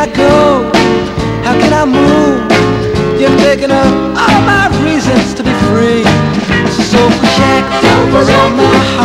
I go? How can I move? You're taking up all my reasons to be free. So soulful shackles on my heart.